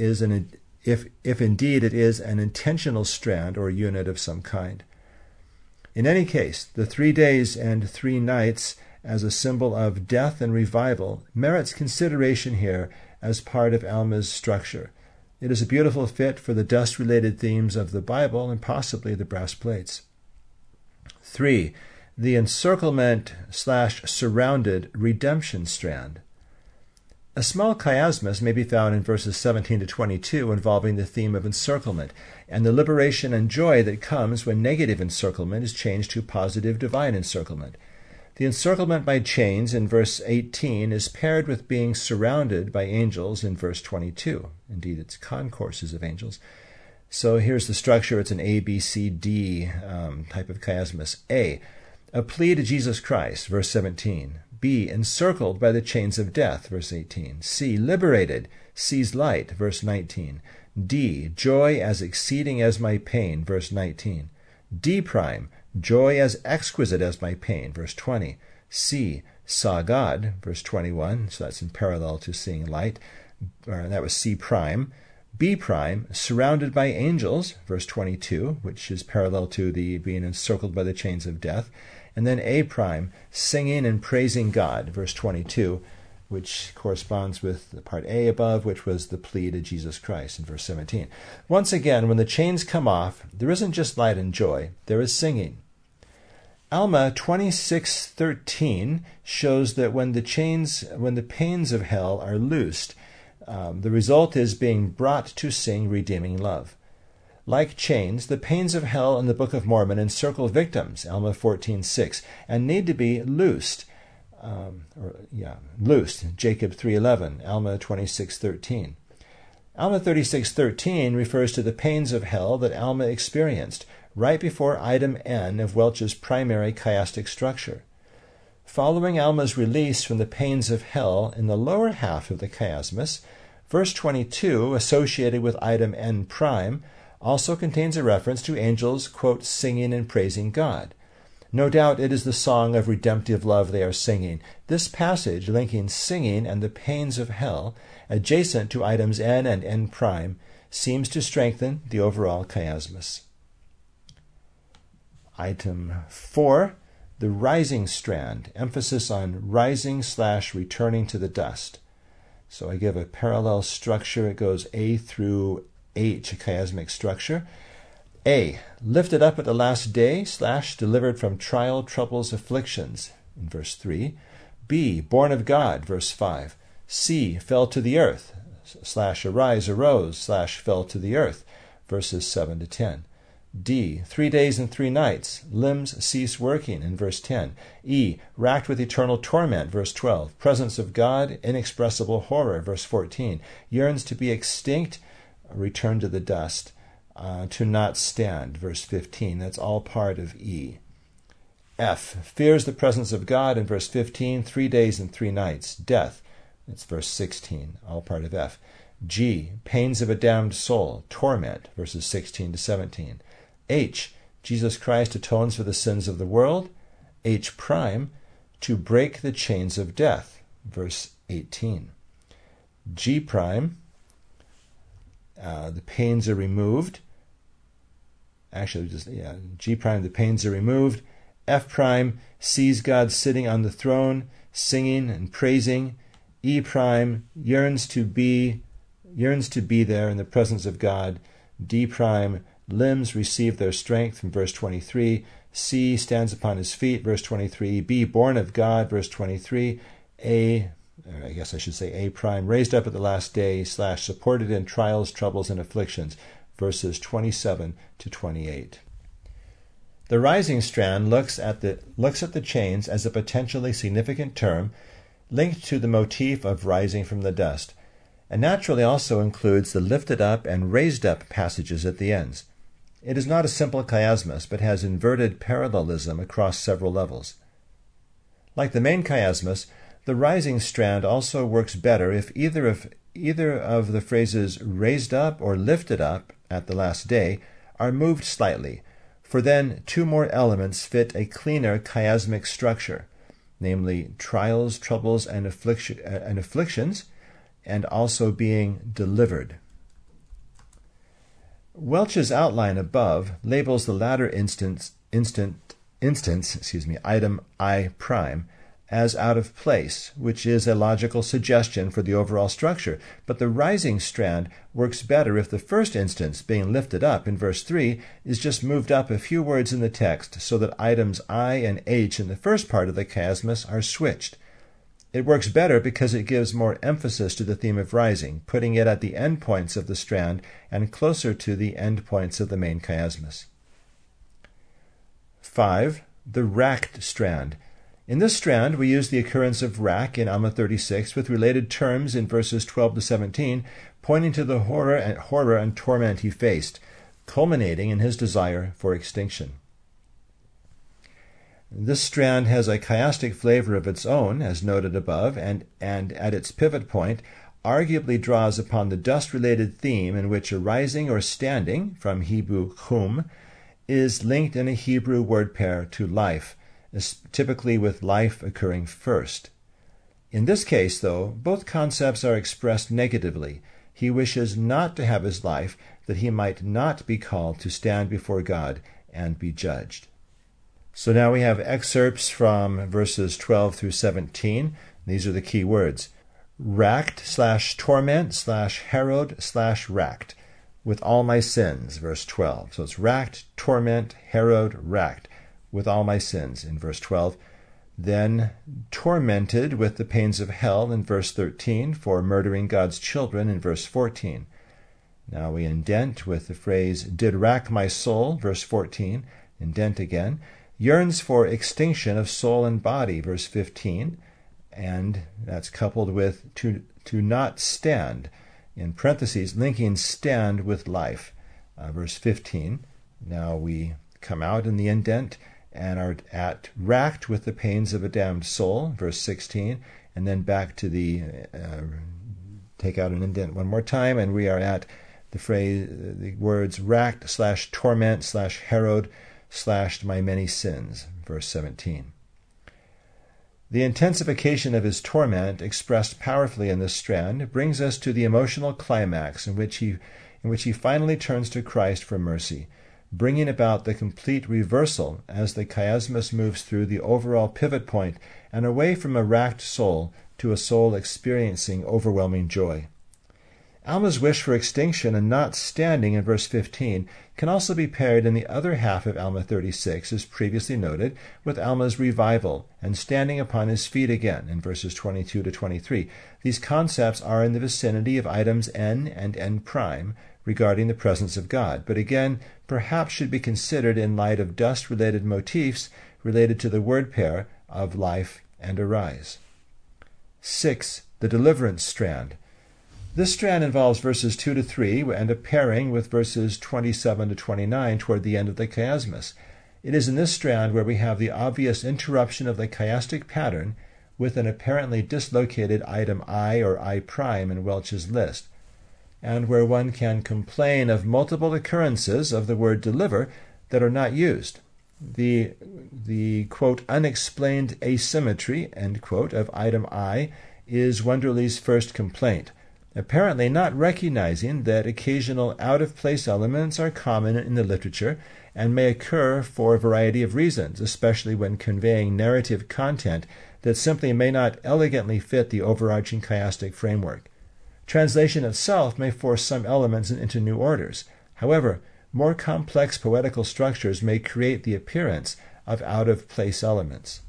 it is an intentional strand or unit of some kind. In any case, the 3 days and 3 nights as a symbol of death and revival merits consideration here as part of Alma's structure. It is a beautiful fit for the dust-related themes of the Bible and possibly the brass plates. 3. The encirclement/surrounded redemption strand. A small chiasmus may be found in verses 17 to 22 involving the theme of encirclement and the liberation and joy that comes when negative encirclement is changed to positive divine encirclement. The encirclement by chains in verse 18 is paired with being surrounded by angels in verse 22. Indeed, it's concourses of angels. So here's the structure. It's an A, B, C, D type of chiasmus. A plea to Jesus Christ, verse 17. B, encircled by the chains of death, verse 18. C, liberated, sees light, verse 19. D, joy as exceeding as my pain, verse 19. D prime, joy as exquisite as my pain, verse 20. C, saw God, verse 21, so that's in parallel to seeing light, that was C prime. B prime, surrounded by angels, verse 22, which is parallel to the being encircled by the chains of death. And then A prime, singing and praising God, verse 22, which corresponds with the part A above, which was the plea to Jesus Christ in verse 17. Once again, when the chains come off, there isn't just light and joy, there is singing. Alma 26:13 shows that when the pains of hell are loosed, the result is being brought to sing redeeming love. Like chains, the pains of hell in the Book of Mormon encircle victims, Alma 14:6, and need to be loosed. Loosed, Jacob 3:11, Alma 26:13. Alma 36:13 refers to the pains of hell that Alma experienced right before item N of Welch's primary chiastic structure. Following Alma's release from the pains of hell in the lower half of the chiasmus, verse 22, associated with item N prime, also contains a reference to angels, quote, singing and praising God. No doubt it is the song of redemptive love they are singing. This passage, linking singing and the pains of hell, adjacent to items n and n prime, seems to strengthen the overall chiasmus. Item 4, the rising strand, emphasis on rising/returning to the dust. So I give a parallel structure. It goes A through H, a chiasmic structure. A, lifted up at the last day / delivered from trial, troubles, afflictions, in verse 3. B, born of God, verse 5. C, fell to the earth / arise, arose / fell to the earth, verses 7 to 10. D, 3 days and 3 nights, limbs cease working, in verse 10. E, racked with eternal torment, verse 12. Presence of God, inexpressible horror, verse 14. Yearns to be extinct, return to the dust. To not stand, verse 15. That's all part of E. F, fears the presence of God, in verse 15. 3 days and 3 nights, death. It's verse 16, all part of F. G, pains of a damned soul, torment, verses 16 to 17. H, Jesus Christ atones for the sins of the world. H prime, to break the chains of death, verse 18. G prime, the pains are removed. G prime, the pains are removed. F prime, sees God sitting on the throne, singing and praising. E prime, yearns to be there in the presence of God. D prime, limbs receive their strength, from verse 23. C, stands upon his feet, verse 23. B, born of God, verse 23. A prime, raised up at the last day / supported in trials, troubles, and afflictions, verses 27 to 28. The rising strand looks at the chains as a potentially significant term linked to the motif of rising from the dust, and naturally also includes the lifted up and raised up passages at the ends. It is not a simple chiasmus, but has inverted parallelism across several levels. Like the main chiasmus, the rising strand also works better if either of the phrases raised up or lifted up at the last day are moved slightly, for then 2 more elements fit a cleaner chiasmic structure, namely trials, troubles, and afflictions, and also being delivered. Welch's outline above labels the latter instance, item I prime, as out of place, which is a logical suggestion for the overall structure. But the rising strand works better if the first instance, being lifted up in verse 3, is just moved up a few words in the text so that items I and H in the first part of the chiasmus are switched. It works better because it gives more emphasis to the theme of rising, putting it at the end points of the strand and closer to the end points of the main chiasmus. 5. The racked strand. In this strand, we use the occurrence of rack in Alma 36 with related terms in verses 12 to 17, pointing to the horror and torment he faced, culminating in his desire for extinction. This strand has a chiastic flavor of its own, as noted above, and at its pivot point arguably draws upon the dust-related theme in which arising or standing, from Hebrew chum, is linked in a Hebrew word pair to life, typically with life occurring first. In this case, though, both concepts are expressed negatively. He wishes not to have his life, that he might not be called to stand before God and be judged. So now we have excerpts from verses 12 through 17. These are the key words. Racked / torment / harrowed / racked with all my sins, verse 12. So it's racked, torment, harrowed, racked with all my sins in verse 12. Then tormented with the pains of hell in verse 13 for murdering God's children in verse 14. Now we indent with the phrase did rack my soul, verse 14, indent again. Yearns for extinction of soul and body, verse 15, and that's coupled with to not stand, in parentheses, linking stand with life, verse 15. Now we come out in the indent and are at racked with the pains of a damned soul, verse 16, and then back to the, take out an indent one more time, and we are at the words racked/torment/harrowed / my many sins, verse 17. The intensification of his torment, expressed powerfully in this strand, brings us to the emotional climax in which he finally turns to Christ for mercy, bringing about the complete reversal as the chiasmus moves through the overall pivot point and away from a racked soul to a soul experiencing overwhelming joy. Alma's wish for extinction and not standing in verse 15 can also be paired in the other half of Alma 36, as previously noted, with Alma's revival and standing upon his feet again in verses 22 to 23. These concepts are in the vicinity of items n and n prime regarding the presence of God, but again perhaps should be considered in light of dust-related motifs related to the word pair of life and arise. 6. The deliverance strand. This strand involves verses 2 to 3 and a pairing with verses 27 to 29 toward the end of the chiasmus. It is in this strand where we have the obvious interruption of the chiastic pattern with an apparently dislocated item I or I prime in Welch's list, and where one can complain of multiple occurrences of the word deliver that are not used. The quote, unexplained asymmetry, end quote, of item I is Wunderli's first complaint, apparently not recognizing that occasional out-of-place elements are common in the literature and may occur for a variety of reasons, especially when conveying narrative content that simply may not elegantly fit the overarching chiastic framework. Translation itself may force some elements into new orders. However, more complex poetical structures may create the appearance of out-of-place elements.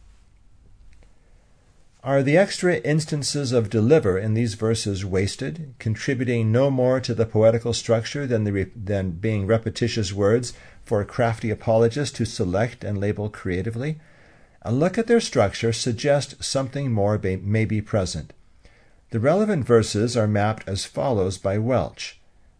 Are the extra instances of deliver in these verses wasted, contributing no more to the poetical structure than being repetitious words for a crafty apologist to select and label creatively? A look at their structure suggests something more may be present. The relevant verses are mapped as follows by Welch.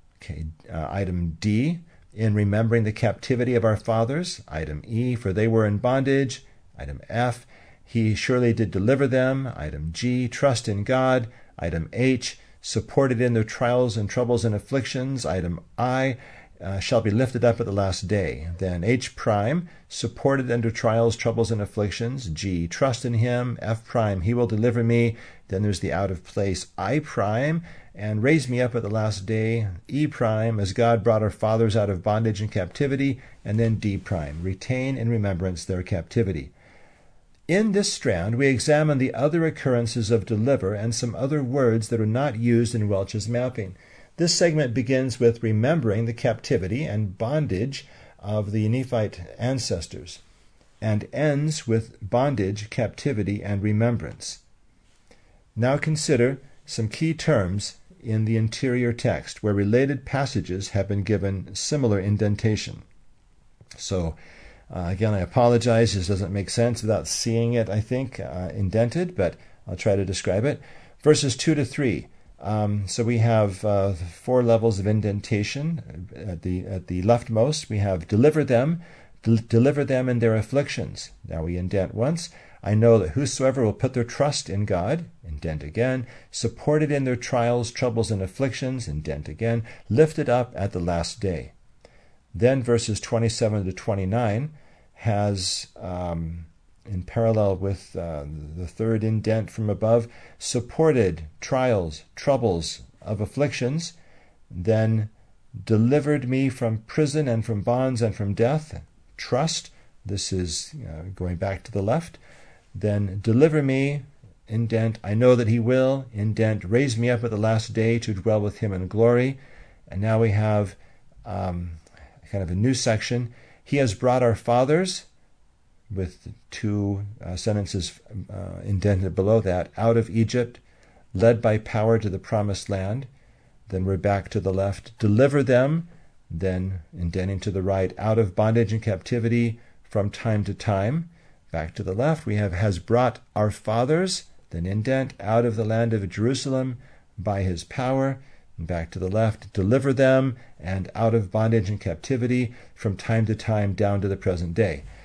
Item D, in remembering the captivity of our fathers. Item E, for they were in bondage. Item F, he surely did deliver them. Item G, trust in God. Item H, supported in their trials and troubles and afflictions. Item I, shall be lifted up at the last day. Then H prime, supported under trials, troubles, and afflictions. G, trust in him. F prime, he will deliver me. Then there's the out of place I prime, and raise me up at the last day. E prime, as God brought our fathers out of bondage and captivity. And then D prime, retain in remembrance their captivity. In this strand, we examine the other occurrences of deliver and some other words that are not used in Welch's mapping. This segment begins with remembering the captivity and bondage of the Nephite ancestors, and ends with bondage, captivity, and remembrance. Now consider some key terms in the interior text where related passages have been given similar indentation. So, again, I apologize. This doesn't make sense without seeing it, I think, indented, but I'll try to describe it. Verses 2 to 3. So we have 4 levels of indentation. At the leftmost, we have deliver them in their afflictions. Now we indent once. I know that whosoever will put their trust in God, indent again, supported in their trials, troubles, and afflictions, indent again, lifted up at the last day. Then verses 27 to 29 has, in parallel with the third indent from above, supported trials, troubles of afflictions, then delivered me from prison and from bonds and from death, trust, this is going back to the left, then deliver me, indent, I know that he will, indent, raise me up at the last day to dwell with him in glory. And now we have kind of a new section. He has brought our fathers, with 2 sentences indented below that, out of Egypt, led by power to the promised land. Then we're back to the left. Deliver them, then indenting to the right, out of bondage and captivity from time to time. Back to the left, we have has brought our fathers, then indent, out of the land of Jerusalem by his power. And back to the left, deliver them, and out of bondage and captivity from time to time down to the present day.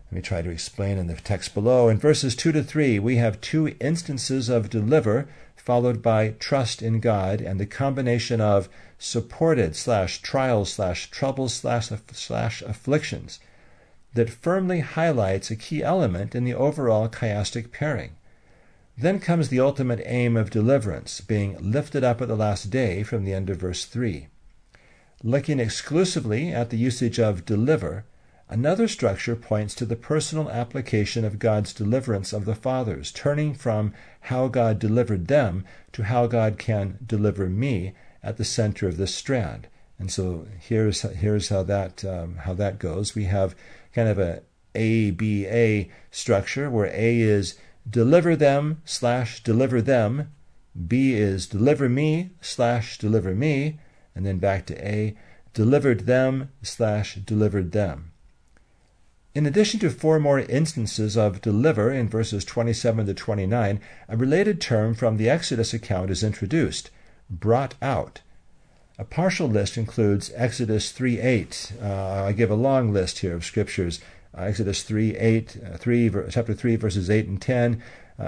Let me try to explain in the text below. In verses 2 to 3, we have two instances of deliver, followed by trust in God, and the combination of supported / trials / troubles / afflictions that firmly highlights a key element in the overall chiastic pairing. Then comes the ultimate aim of deliverance, being lifted up at the last day from the end of verse 3. Looking exclusively at the usage of deliver, another structure points to the personal application of God's deliverance of the fathers, turning from how God delivered them to how God can deliver me at the center of this strand. And so here's how that goes. We have kind of a ABA structure where A is deliver them / deliver them, B is deliver me / deliver me, and then back to A, delivered them / delivered them. In addition to 4 more instances of deliver in verses 27 to 29, a related term from the Exodus account is introduced, brought out. A partial list includes Exodus 3:8. I give a long list here of scriptures. Exodus 3:8, chapter 3, verses 8 and 10,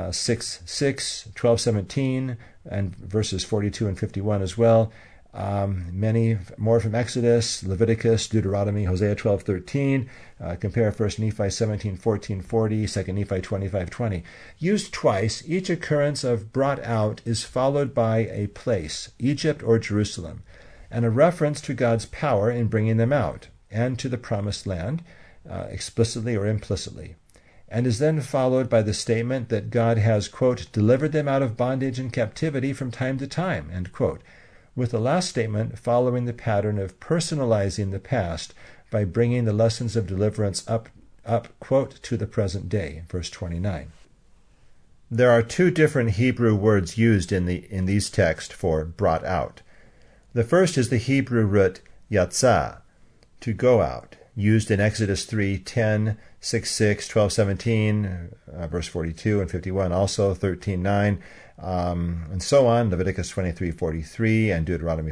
6:6, 12:17, and verses 42 and 51 as well. Many more from Exodus, Leviticus, Deuteronomy, Hosea 12:13. Compare 1 Nephi 17:14-40, 2 Nephi 25:20. Used twice, each occurrence of brought out is followed by a place, Egypt or Jerusalem, and a reference to God's power in bringing them out, and to the promised land, explicitly or implicitly, and is then followed by the statement that God has, quote, delivered them out of bondage and captivity from time to time, end quote, with the last statement following the pattern of personalizing the past by bringing the lessons of deliverance up, quote, to the present day, verse 29. There are 2 different Hebrew words used in these texts for brought out. The first is the Hebrew root yatzah, to go out, used in Exodus 3:10, 6:6, 12:17, verse 42 and 51, also 13:9, and so on, Leviticus 23:43 and Deuteronomy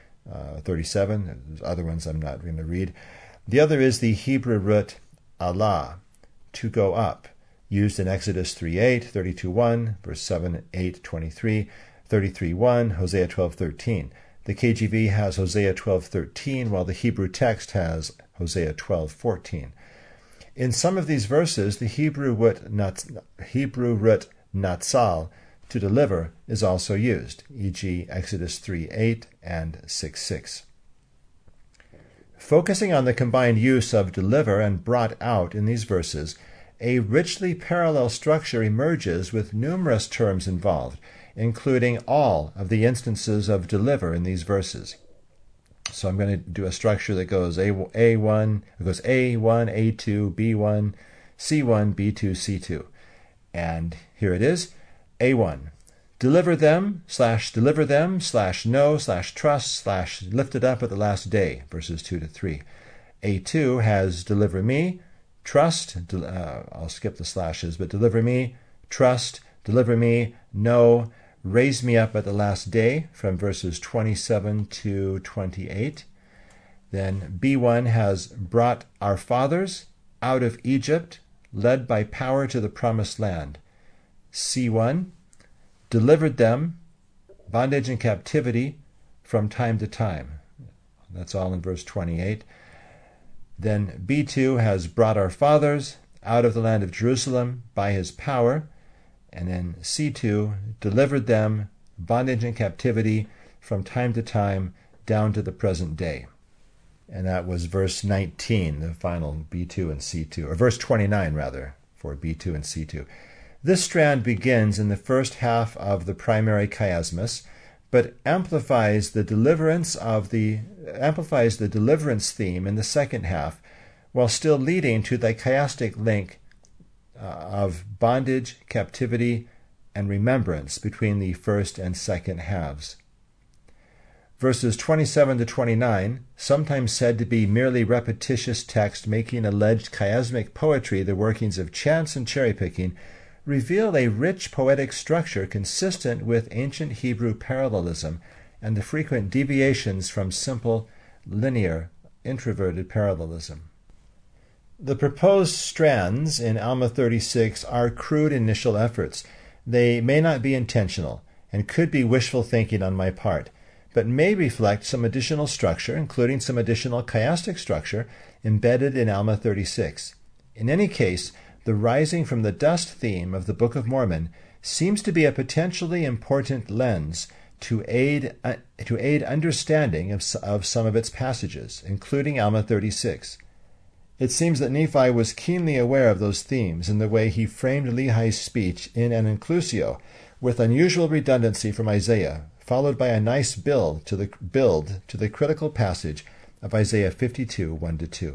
4:37. There's other ones I'm not going to read. The other is the Hebrew root Allah, to go up, used in Exodus 3:8, 32:1, verse 7, 8, 23, 33:1, Hosea 12:13. The KJV has Hosea 12:13, while the Hebrew text has Hosea 12:14. In some of these verses, the Hebrew root natsal, to deliver, is also used, e.g. Exodus 3:8 and 6:6. Focusing on the combined use of deliver and brought out in these verses, a richly parallel structure emerges with numerous terms involved, including all of the instances of deliver in these verses. So I'm going to do a structure that goes A1, A2, B1, C1, B2, C2. And here it is. A1, deliver them / deliver them / know / trust / lifted up at the last day, verses 2 to 3. A2 has deliver me, trust, I'll skip the slashes, but deliver me, trust, deliver me, know, raise me up at the last day, from verses 27 to 28. Then B1 has brought our fathers out of Egypt, led by power to the promised land. C1, delivered them, bondage and captivity, from time to time. That's all in verse 28. Then B2 has brought our fathers out of the land of Jerusalem by his power. And then C2, delivered them, bondage and captivity, from time to time, down to the present day. And that was verse 19, the final B2 and C2, or verse 29, rather, for B2 and C2. This strand begins in the first half of the primary chiasmus, but amplifies the deliverance theme in the second half, while still leading to the chiastic link of bondage, captivity, and remembrance between the first and second halves. Verses 27 to 29, sometimes said to be merely repetitious text making alleged chiasmic poetry the workings of chance and cherry-picking, reveal a rich poetic structure consistent with ancient Hebrew parallelism and the frequent deviations from simple, linear, introverted parallelism. The proposed strands in Alma 36 are crude initial efforts. They may not be intentional and could be wishful thinking on my part, but may reflect some additional structure, including some additional chiastic structure, embedded in Alma 36. In any case, the rising from the dust theme of the Book of Mormon seems to be a potentially important lens to aid understanding of some of its passages, including Alma 36. It seems that Nephi was keenly aware of those themes in the way he framed Lehi's speech in an inclusio, with unusual redundancy from Isaiah, followed by a nice build to the critical passage of Isaiah 52, 1-2.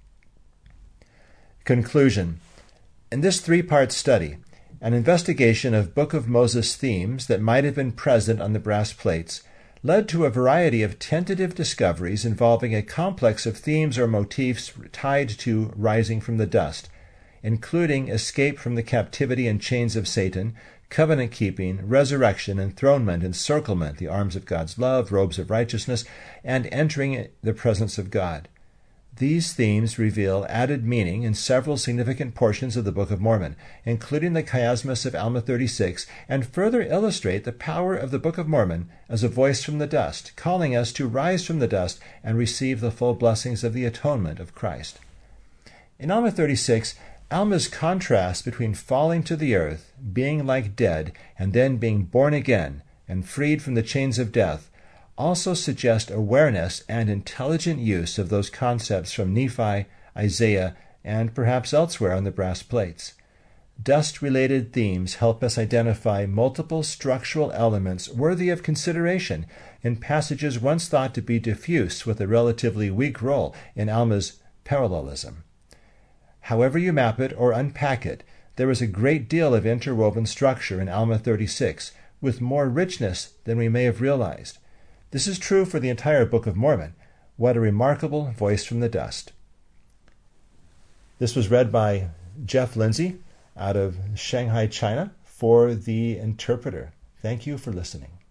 Conclusion. In this three-part study, an investigation of Book of Moses themes that might have been present on the brass plates led to a variety of tentative discoveries involving a complex of themes or motifs tied to rising from the dust, including escape from the captivity and chains of Satan, covenant-keeping, resurrection, enthronement, encirclement, the arms of God's love, robes of righteousness, and entering the presence of God. These themes reveal added meaning in several significant portions of the Book of Mormon, including the chiasmus of Alma 36, and further illustrate the power of the Book of Mormon as a voice from the dust, calling us to rise from the dust and receive the full blessings of the atonement of Christ. In Alma 36, Alma's contrast between falling to the earth, being like dead, and then being born again and freed from the chains of death also suggest awareness and intelligent use of those concepts from Nephi, Isaiah, and perhaps elsewhere on the brass plates. Dust-related themes help us identify multiple structural elements worthy of consideration in passages once thought to be diffuse with a relatively weak role in Alma's parallelism. However you map it or unpack it, there is a great deal of interwoven structure in Alma 36, with more richness than we may have realized. This is true for the entire Book of Mormon. What a remarkable voice from the dust. This was read by Jeff Lindsay out of Shanghai, China, for The Interpreter. Thank you for listening.